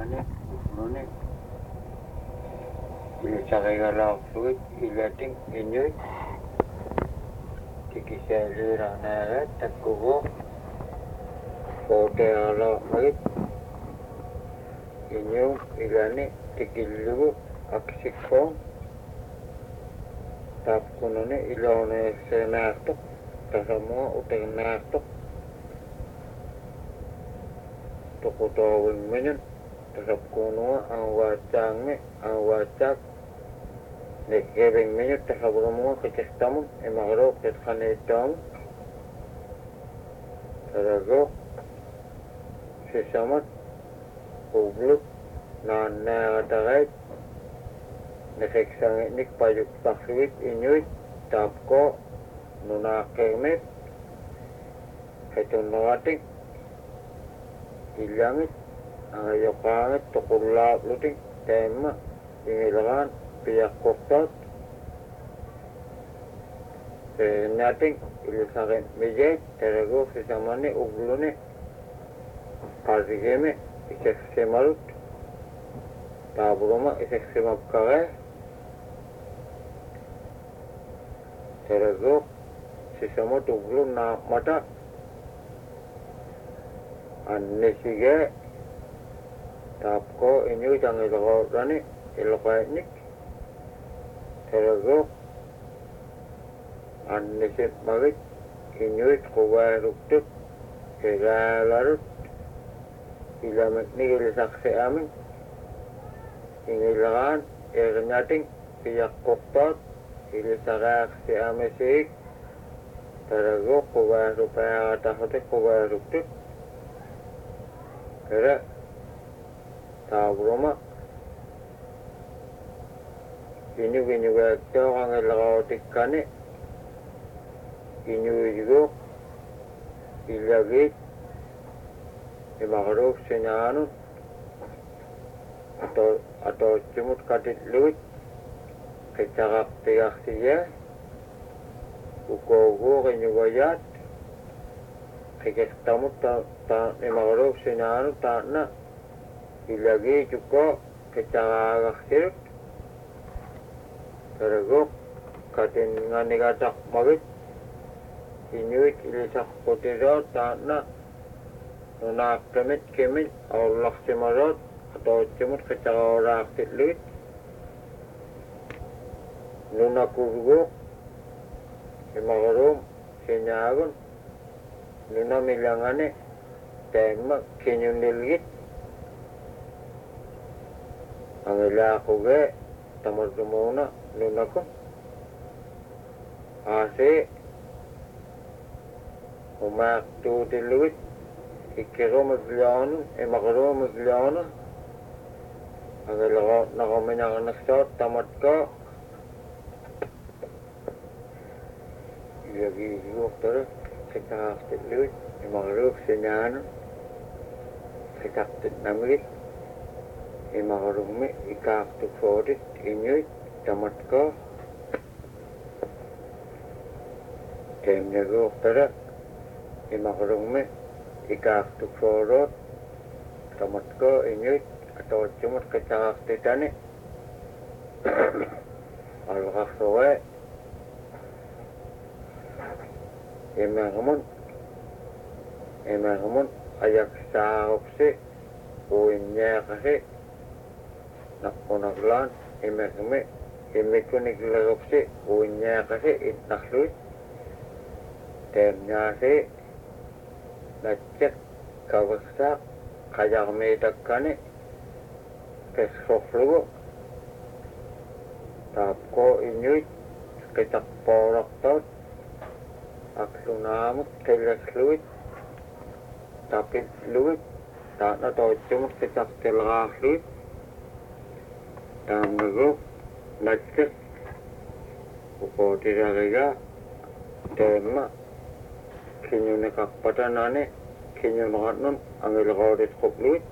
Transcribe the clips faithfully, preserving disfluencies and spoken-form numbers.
Sisamani, Ubruni, Ilisakigala Fluid, Ilating, Inuit, Tikisali Ranagat, Takugo, Forteala Magit, Inu, Ilani, Tikilu, Aksikong, Tapkunone, Ilone Senato, Tasamo, Utenato, Tokotawing Minion, Tasapkuno, ang wachangme, ang wachak, Nekeving Minion, Tasabramo, Kichestamon, Emagro, Kethanetam, Tarago, Sisamat, Ublut, Nanatagay, Neseksang Nik Payuk Paksuit, Inuit, Tapko, Nunakemet, Ketunawatik, Ilangit, ang ayokangit, tukulap luting, tema, ingilangan, piyak koktot, nating, ilisakin, mijay, terago, sisamani, ugluni, kalsigeme, iseksimalut, taburuma, iseksimapkagay, terago, sisamot, uglun, na mata, Annisige Tapko inyu tang iloko rani iloko etnik Terago Annisip magit inuit kuwa ruktut Kiralarut Ilamek ni ilisakse amin Ingilakan Irnyating Piyak koktot Ilisakak si amesik Terago kuwa rupaya katahote kuwa ruktut Kira tabroma ini ini waktu orang elakau tikane ini juga ilagi imagruf senyanu atau atau cumut kadit luit kecakap tiak tiya ukogo kenyugayat Kekes tamu ta ta imagruf senyanu ta na ilagi juga kecakap sirut Tergok katin ngani katak magit inuit ilisak potirot ta na nuna kemit kemit Allah semarot atau cemut kecakap raksit luit nuna kurgok imagruf senyagun Nuna milangane tema kinyunilgit ang ilako ge tamartumona nuna ko ase umak tu tiluit ikiro maglano e makaro maglano ang ilako nakominang nagsot tamat ko ilagi higok tara Sekaktit luit, imagruf senyano, sekaktit namrit, imagrumi, ikaktit fodit, inuit, tamat ko. Tem naguk tara, imagrumi, ikaktit fodot, tamat ko, inuit, atau cumut kecakaktitane. Alkaksowe, Emangmun Emangmun ayak saopse uinya kasi nakunaglan emangme emekunik lagopse uinya kasi itnaklut temnya se nacek kawaksak kayak medakane kesoflugo tapko inyuit ketak porak tot Aksunamut kelas luit tapi luit tak na to cuma kecak telah luit dan nagok nacek upo tiraga tema kinyo nakakpatanane kinyo nakatnon ang ilakaw kop luit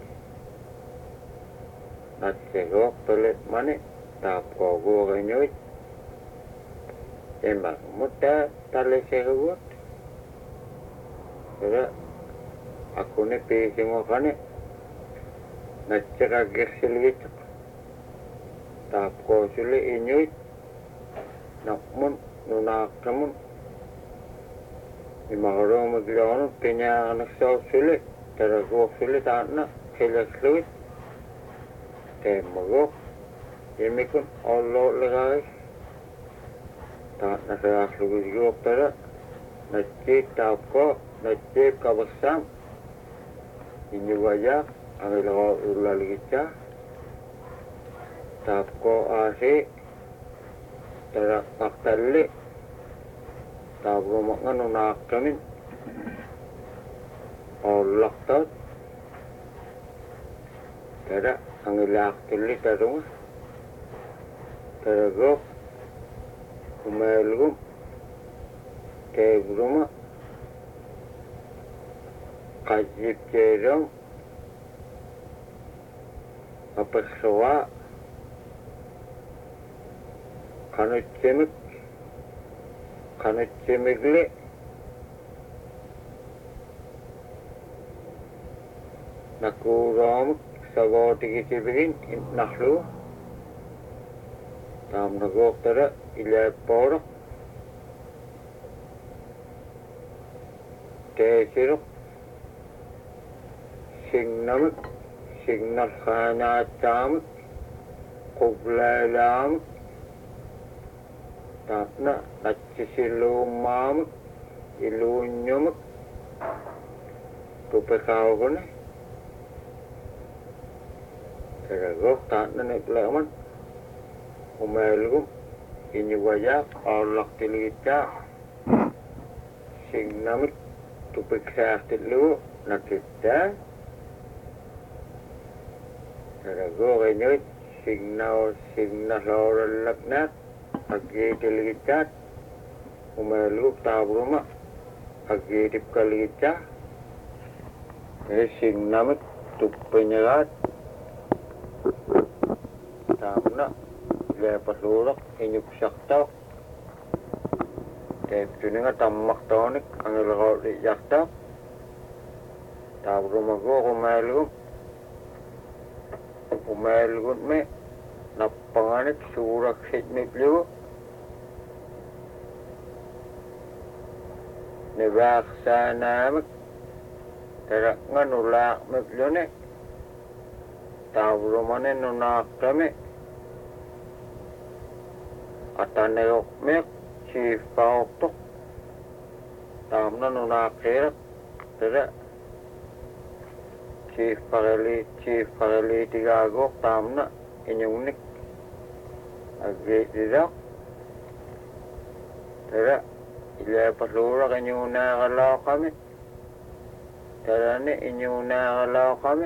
nacekok tolet mane tapko go kanyoit Emang muda tali sehuat, kira aku ni pergi ngokane, natsikagirsiligit taapkoosuli inuit naqmun nunaaqtamun imaqaruumutluunut piniaqanaqsaussuli taraguursuli taanna qilasluit teemmaguuq imikun olloollegaagis taanna saaqlugusguuqtara natsiit taapkoo natsiip kabassaam inyugayaaq angilaqoo ullaligitsaa taapkoo aasii tara qaqtalli taapruumaqqa nunaaqtamin ollaqtaut tara angilaaqtulli tarunga taraguuq umeelgum teegruma qajjipjeerum apassuwa qanutsimik qanutsimigli nakuuraamik sagootigisibigin naqlu taamnaguuqtara ilaappooroq teesiruq signamik signal khaanaatsaamik qublaalaamik taapna natsisiluummaamik iluunnyumik tupekaugune taraguuq taanna niqlaaman umeelgum inyugayaaq aollaqtiligitsaa signamik tupiksaartillugu nakittaa taraguuq inuit signao signaloorallaknaat aggiitiligitsaat umeelgum taabruma aggiitipkaligitsaa ee signamik tuppiñagaat taamna leepasluuraq iñuksaqtauq teeptuninga tammaqtoonik angilaqooliyaqtauq taabrumaguuq umeelgum umeelgunme nappanganik suuraksitnikligu nivaaqsaanaamik taraqnga nulaaqmiklune taabrumane nunaaqtami ataneyoqmiq chiifpaoqtoq taamna nunaaqiiraq tara chiifpaqali chiifpaqaliitigaaguuq taamna iñugnik aggiitiraq tara ilaapasluuraq iñuunaaqalaaqami tarani iñuunaaqalaaqami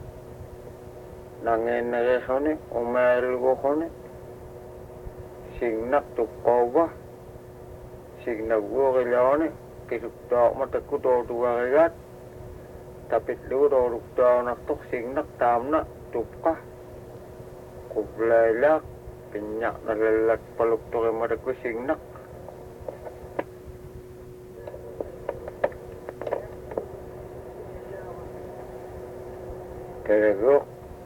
nangiinnagiquni umeelguquni signaq tuqqauga signaguuqilauni kisuktaaqma takkutootugaqigaat tapitlugu tooruktaanaqtoq signaq taamna tupqa qublailaaq piññaqnalallakpaluktoqimmatakku signaq taraguuq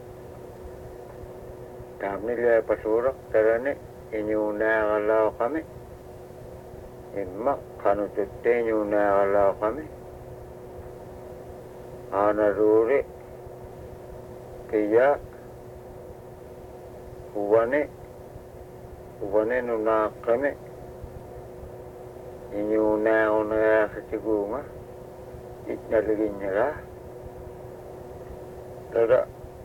taamni leepasuuraq tarani iñuunaaqalaaqami imma qanututte iñuunaaqalaaqami aanaruuri kiya uwane uwane nunaaqami iñuunaaqunagaaqatiguunga itnaliginñagaa tara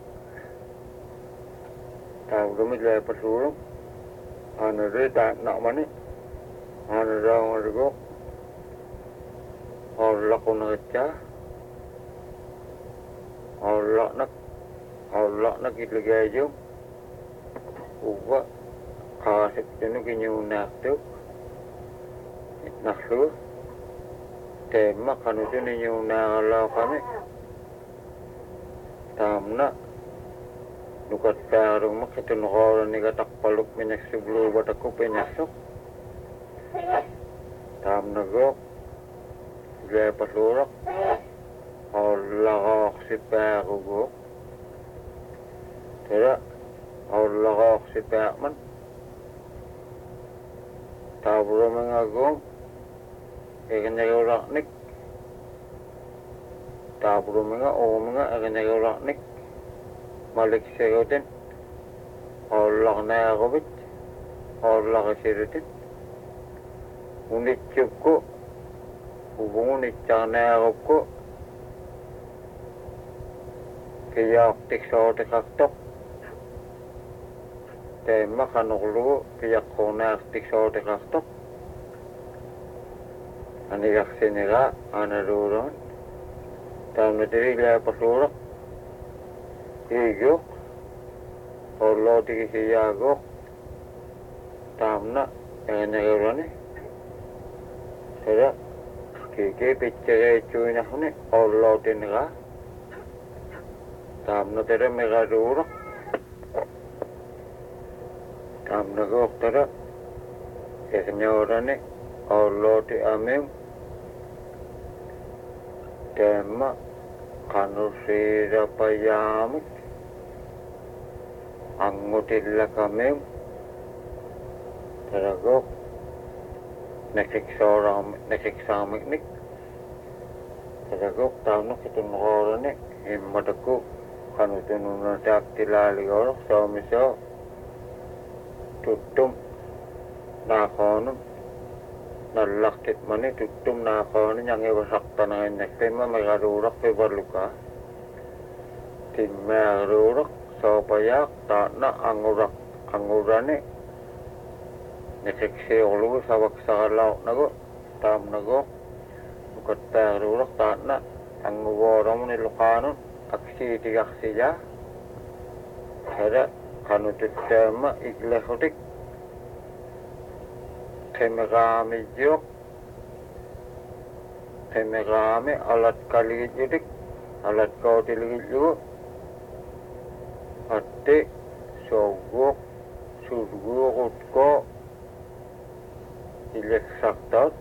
taawrumi leepasuuruq aanaree taannaqmani aanaraangariguuq ollaqunagitsaa ollaqnak ollaqnak iligaajum uwa qaasiptunuk iñuunaaqtuk itnaqlugu teemma qanutun iñuunaaqalaaqami taamna nukattaarumma qitunuqooranigataqpaluk miñaksubluubatakku piñaqsuq taamnaguuq leepasuuraq ollaqooqsipaaquguuq Tera Allah si Pakman tabro mengagum ikan jaga nik tabro menga o menga ikan jaga nik malik segoten Allah na gobit Allah sirutin unit cukup hubungan icana gobko kaya tik sa tikaktok tema kanuklu kaya kona tik sa tikaktok anigak siniga anaruron tam natiri gaya pasurok igok orlo tiki siyagok tam na yang nagurani sada kiki picture cuina hune orlo tiniga tam na tere megarurok tam na gok tere eknyorani orlo ti amem tema kanusira payamik angutilla kamem teragok nekiksoram nekiksamik nik teragok tam na kitunorani himmadaku kanutununa taktilali gorok saumiso tutum nakonum nalakit mani tutum nakonum yang ibasakta na inek tema megarurak pibarluka timmegarurak sopayak takna angurak angurani nekiksi olu sabak sakalaw nago tam nago bukat pegarurak takna anguwaram ni lukanun aksi tigaksi ya ada kanutut tema iglehotik temegami jok temegami alat kali judik alat kau tiligit juga ate sogok surgurut ko ilek saktat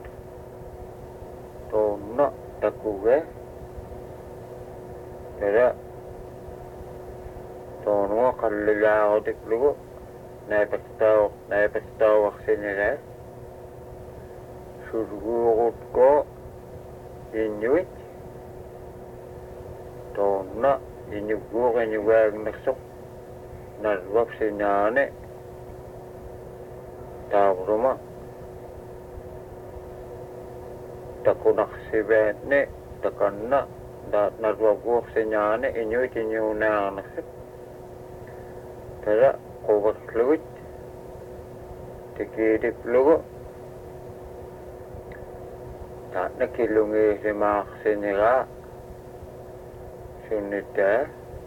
tona takuge Tera tono kallila otik lugo naipastao naipastao waksinire surgurut ko inuit tona inugur inuwag nasok narwak sinyane tabruma takunak sibetne takanna dat narwaguk sinyane inuit inyuna nasok tera kubak lugut tikidip lugo tak nakilungi si mak sinira sunita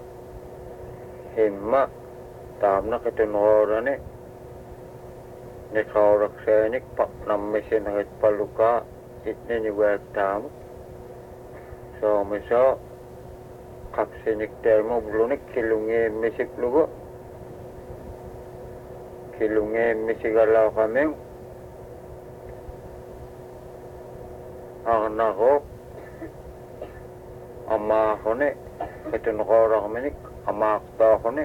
himma tam na kitunorani nikaurak senik pak namisin hangit paluka itni niwag tam so miso kapsinik termo blunik kilungi misik lugo kilungi misigalaw kaming ang nako ama ko ni kitunora kaminik ama ko ni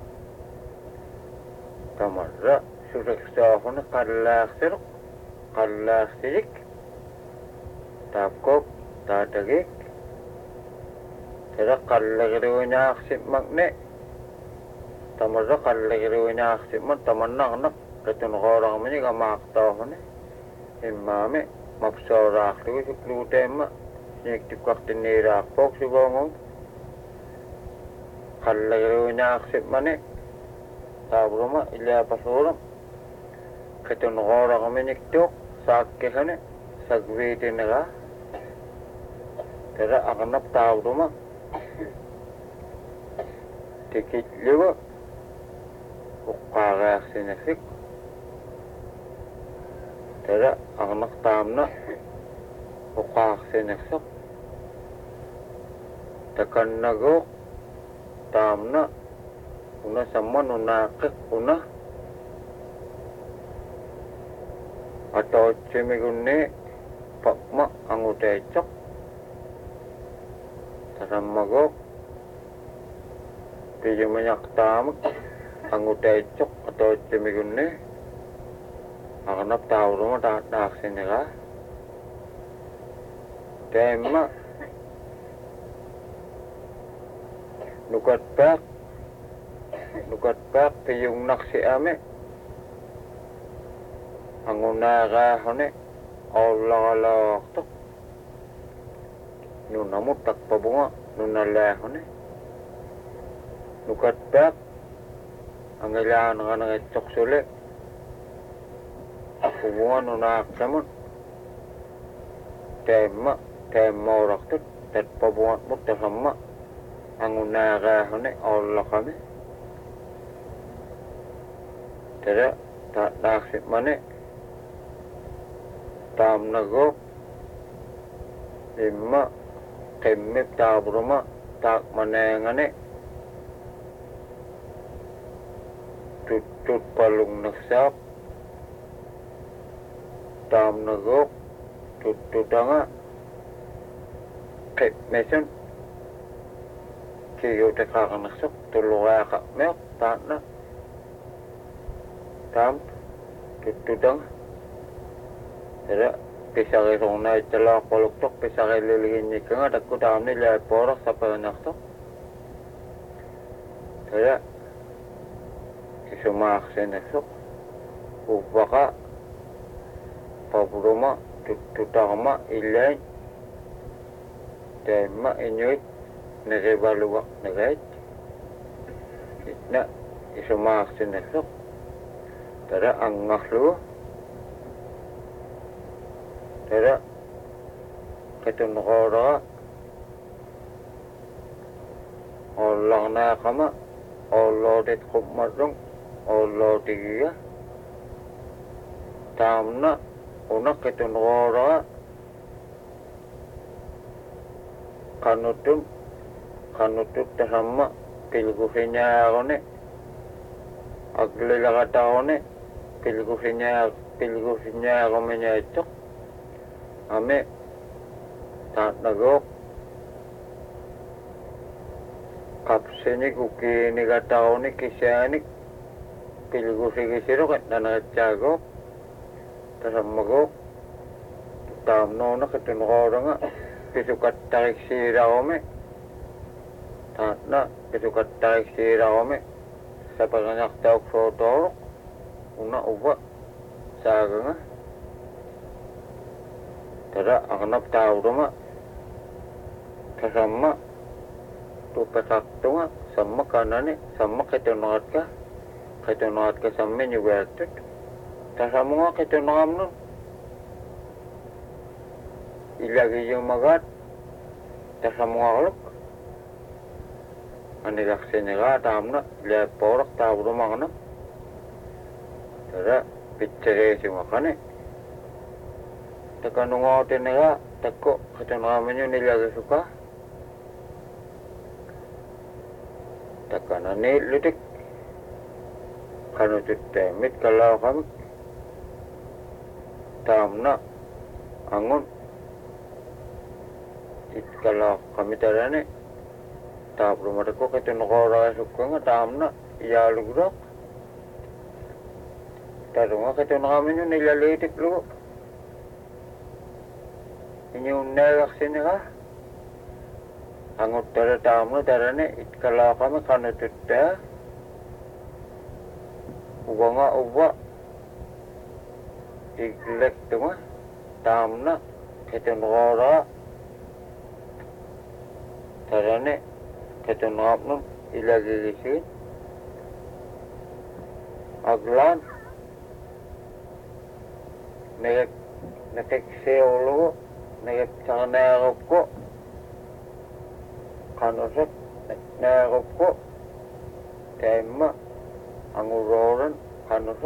tamarra sureksa ko ni kalaksir kalaksirik tapkop tatagik tera kalagriwina aksip magne tamarra kalagriwina aksip man tamannak nak kitunora kaminik ama ko ni imame mapsora aklu suklu tema nek tikak tinira pok subongong kallagrunya aksip mane tabruma ila pasoram ketun gora kamenik tok sakke hane sagwete naga tera akanap tabruma tikit lewa ukara sinasik tera anak tamna ukak sinaksak takan nago tamna una saman una kek una atau cemigunne pakma angutecok taram mago tijumanyak tamak angutecok atau cemigunne akanap tahu rumah tak tak sini kah tema nukat bak nukat bak tiyung naksi ame angunaga hone Allah Allah tok nunamut tak pabunga nunala hone nukat bak angailangan nga nangecok sulit pabunga nunak samun tema tema orak tuk tat pabunga mutasama angunaga hone Allah kami tada tak naksip mane tam nagok imma kemip tabruma tak manengane tutut palung naksak tam nagok tututanga kep mesun kiyo tekaka naksak tuluga ka mek takna tam tututanga Jadi, pisah isong na itala koloktok, pisah ililigin niya ka nga, dagko dami lihat porak sa panaktok. Jadi, isumaksin nasok, ubaka, pabruma, tututama, ilayin, tema, inyuit, naribaluwak na gait. Itna, isumaksin nasok. Jadi, ang ngakluwa, Tada ketun kora Allah na kama Allah dit kumarung Allah tiga tamna unak ketun kora kanutum kanutum tahama pilguhinya kone aglila kata kone pilguhinya pilguhinya komenya itu ame tak nagok kapseni kuki ni gatao ni kisyani pilgu sigisiro kat nanachago tasamagok tamno na katunoro nga pisukat tarik sira ome tak na pisukat tarik sira ome sa paganyak taok sotoro una uba saga nga Tada akanap tahu rumah kasama tu pesaktu nga sama kanane sama ketunat ka ketunat ka sama juga tut kasama nga ketunam nun ilagi yung magat kasama nga kalok anilaksin nga tamna lihat porak tahu rumah kana tada picture si makane Taka nungotin nga, tako, kata naman yun nilagay suka. Taka na nilutik. Kano tutemit kalau kami. Tamna, angon. It kalau kami tarane. Tap rumah ko, kata nukora suka nga, tamna, iyalugrak. Taro nga, kata naman yun nilalitik lugo. Inyong nalaksin ka angot tara tamu tara ne itkala kami kanu tutta uwa nga uwa iglek tunga tamna ketun gora tara ne ketun ngapnum ilagi gisin aglan nek nekekseolo Nagip sa narop ko. Kanusap, narop ko. Tema, ang uroran, kanusap.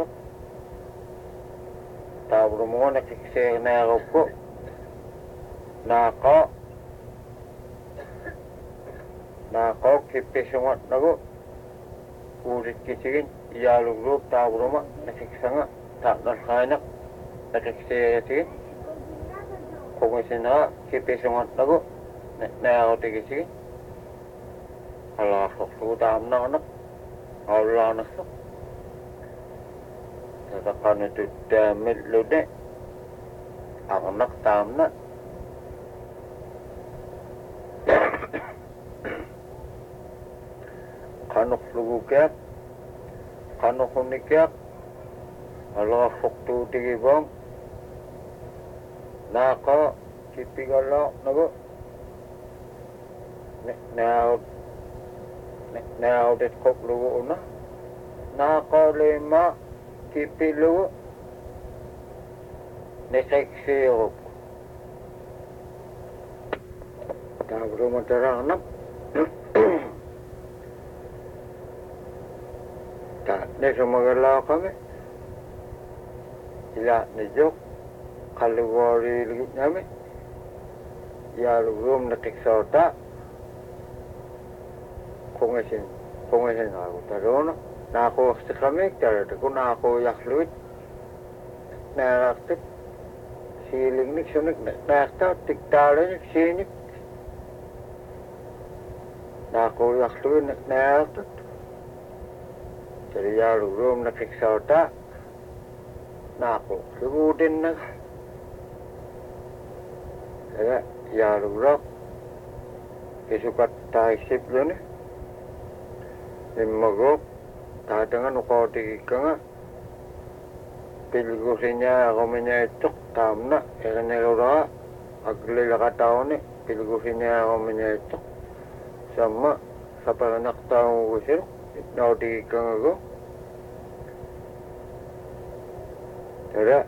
Tabro mo, nakiksir narop ko. Naka. Naka, kipisungat na ko. Urit kisigin, iyaluglup, tabro mo, nakiksanga. Taknas kanak, nakiksir kisigin. Kung sina kipisungat na ko, na ako tigisig. alaaqorlugu taamnaqnaq aullaarnersuq tataqanutut taamillune arnaq taamna qanorlugukiaq qanorunikiaq alaaqortuutigivam naaqa kippigallaarnagu naut naudet qoplugu una naaqaleema kippilugu neqeksiiruq taavrumataranaq ta nesumagalaaqame ila nejoq qallugooriilgiñame yaalugum neqiksoota kungesin kungesin aku tarono naku sekamik tarada ku naku yakluit naraktit siling nik sunik nakta tiktalenik sinik naku yakluit naktat jadi yaalugum neqiksauta naku lugudin nak ya yaalugrak isukat taisip lune Imagok, tatangan ukotik ka nga. Pilgusin niya ako minyatok, tamna. Eka nagura, aglilakataw ni. Pilgusin niya ako minyatok. Sama, sa paranaktaw ko sir. Itnautik ka nga ko. Tara,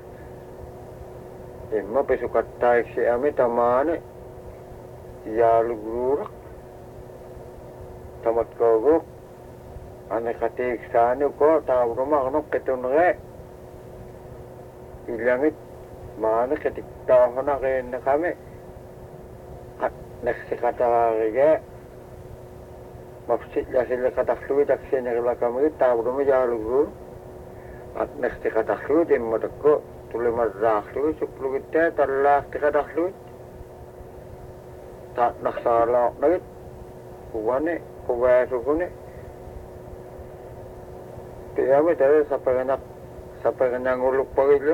imma pisukat tayo si ami tamane. Iyalugurak. Tamat ko ko. Ane katik sanu ko tahu rumah kono ketunre ilangit mana ketik tahu na kena kami next kata lagi maksud ya sila kata fluid aksi negara kami tahu rumah jauh lugu at next kata fluid yang mereka tulis mazah fluid sepuluh kita telah kata fluid tak nak salah lagi kuwane kuwe sukune Kaya mo dahil sa panganak sa panganangulog pa rin.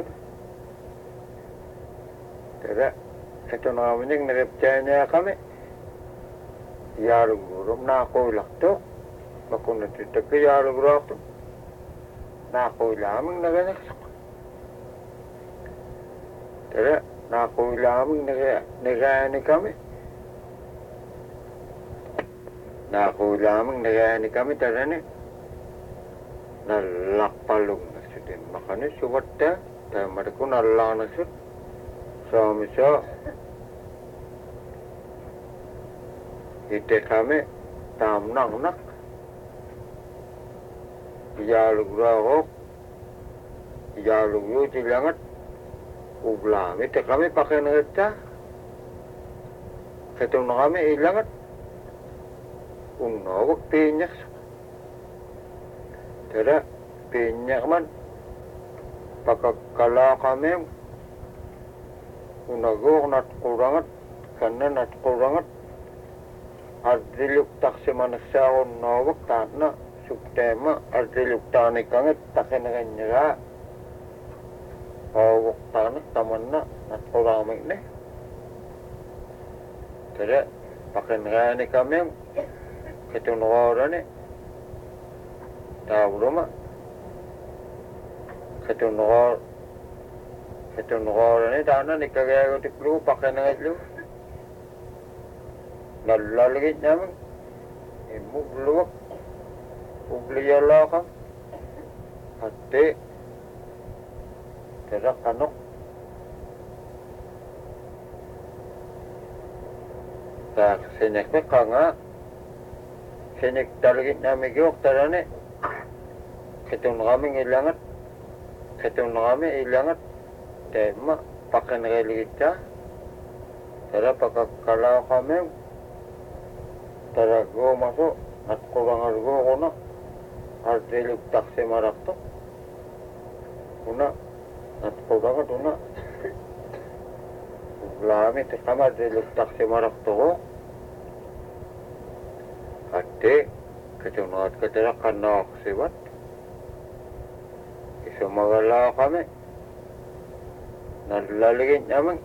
Kaya ito na kami yung nagaptya niya kami. Yarugurong na ako ilakto. Makunatitak ka yarugurong. Na ako ilamang naganaksak. Kaya na ako ilamang nagani kami. Na ako ilamang nagani kami tarani. Nalakpalung naksudin makanya suwata dan mereka nalang naksud so misal ite kami tamnang nak jalugrawok jalugru cilangat ublam ite kami pakai ngerta ketemu kami ilangat unawak pinyak Tara, pinyak man. Pagkakala kami, unagok nat kurangat, kana nat kurangat, ardiluk taksi manaksaon nawak tana, suktema, ardiluk tani kangit, takin na kanya awak tana, taman na, nat kuramik ne. Tara, pakinrani kami, kitunwara ne. Tahu rumah, ketunor, ketunor ni tanah ni kagaya ko tiklu pakai na itlu, nalalagit namin, imug luwak, ugliyala ka, hati, terak kanok, tak sinek me kanga, sinek talagit namin giyok tarane. Ketun kami ilangat, ketun kami ilangat, tema pakai negeri kita, tera pakai kalau kami, tera go masuk, at kurang argo kono, artiluk taksi marak tu, una, at kurang tu una, lami tu kami artiluk taksi marak tu, Ate ketunat ketera kanak sibat. Isu magala kami. Nalalagin naman.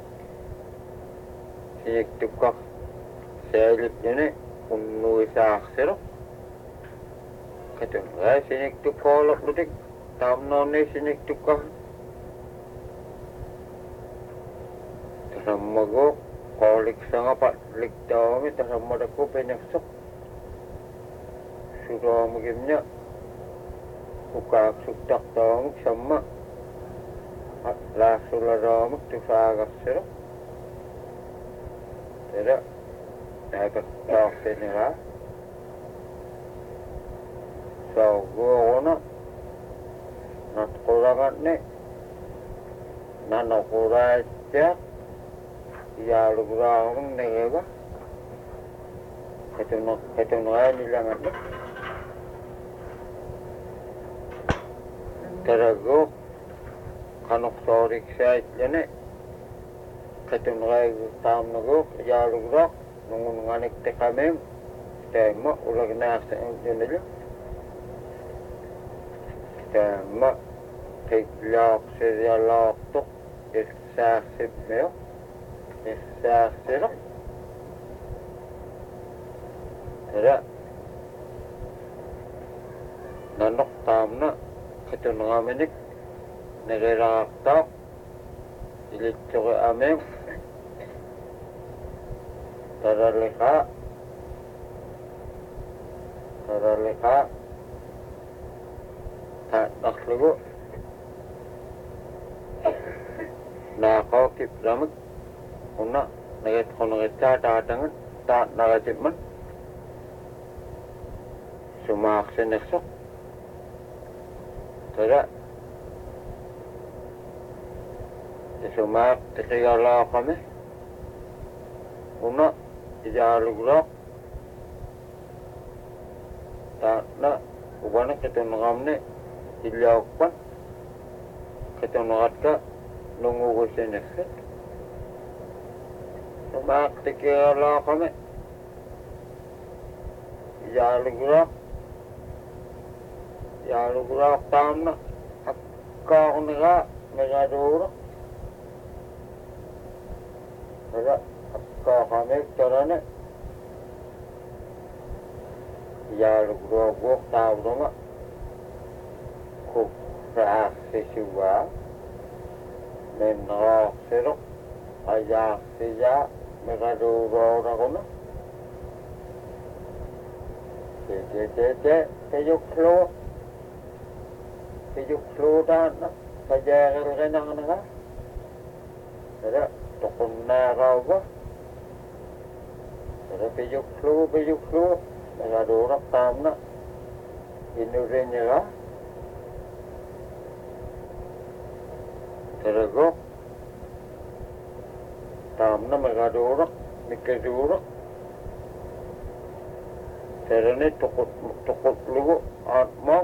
Sinik tukak selit yun unu isa aksero. Ketunat sinik tukolok lutik. Tamnon ni sinik tukak. Teramago kolik sanga pak likta mi teramada ko penyaksok. Sudah mungkinnya buka suktak tong sama la sulara mak tu fagas sero tidak ada tak senira so guna nat kurangan ne nano kurai cek ya lu kurang ne ba ketemu ketemu ni langan terago kanok sorik sait jane ketemu lagi tam nago jalu gerak nungun nganik tekamem tema ulag nas jane tema teglak serialak tok eksasib meo eksasib tera nanok tamna ketemu ngamenik negeraktak ilitsuke amem taralika taralika tak naklugo nakau kiplamik una neget konoget tatangan tak nagajiman sumak seneksok tera sumak tekiyala kami una ijalugrak tak na ubana ketunangamne ilyakpan ketunagat ka nungugo senekset sumak tekiyala kami ijalugrak ijalugrak tamna akka kuniga megadurak ada akka kami terane ya gua gua tahu dong ku reaksi siwa menolak serok aja saja mereka orang kono jadi jadi pejuk klo pejuk klo dan saja renang renang ada tokon narawa ada pejuk klo pejuk klo ada orang tamna Indonesia tergok tamna mereka orang mikir orang terane tokot tokot lugu atma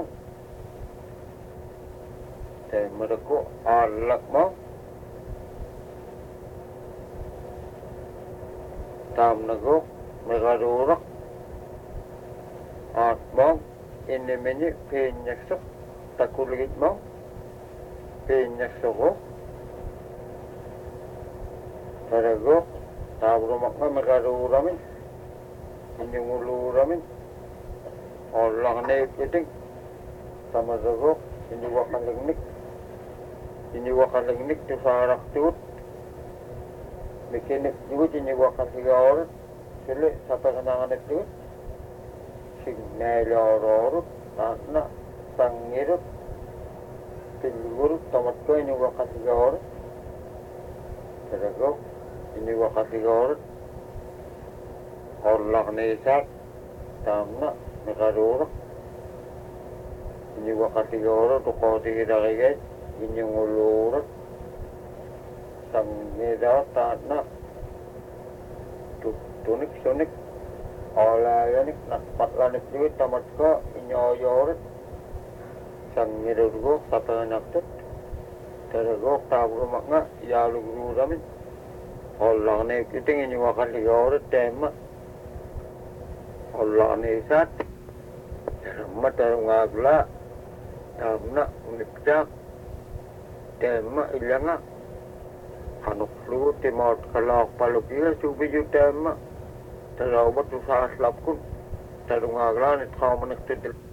teh mereka alak mau tamna go mereka orang atma ini meni penyaksok takut lagi mau penyaksok tergok tahu rumah mereka orang ini ngulu ramin Allah ne itu sama zago ini wakan lengnik ini wakan lengnik tu sarak tut mekanik juga ini wakan tiga orang sele satu kenangan itu signal orang karena sangirut tilur tamat ko ini wakan tiga orang terus ini wakan tiga orang Allah nesak tamna nekarurak ini wakati orang tu kau tiga lagi ini ngulurak sang neda tanah tu tunik tunik olah yani nak patlanik duit tamat ko ini oyor sang neda dulu satu anak tu terus tahu makna ya lu guru kami Allah ne kita ini wakati orang tema Allah ni sat rahmat ngagla tamna unikjak tema ilanga kanuk lu timot kalak palukia subiju tema tarawat usah lapkun tarung ngagla ni thaw manik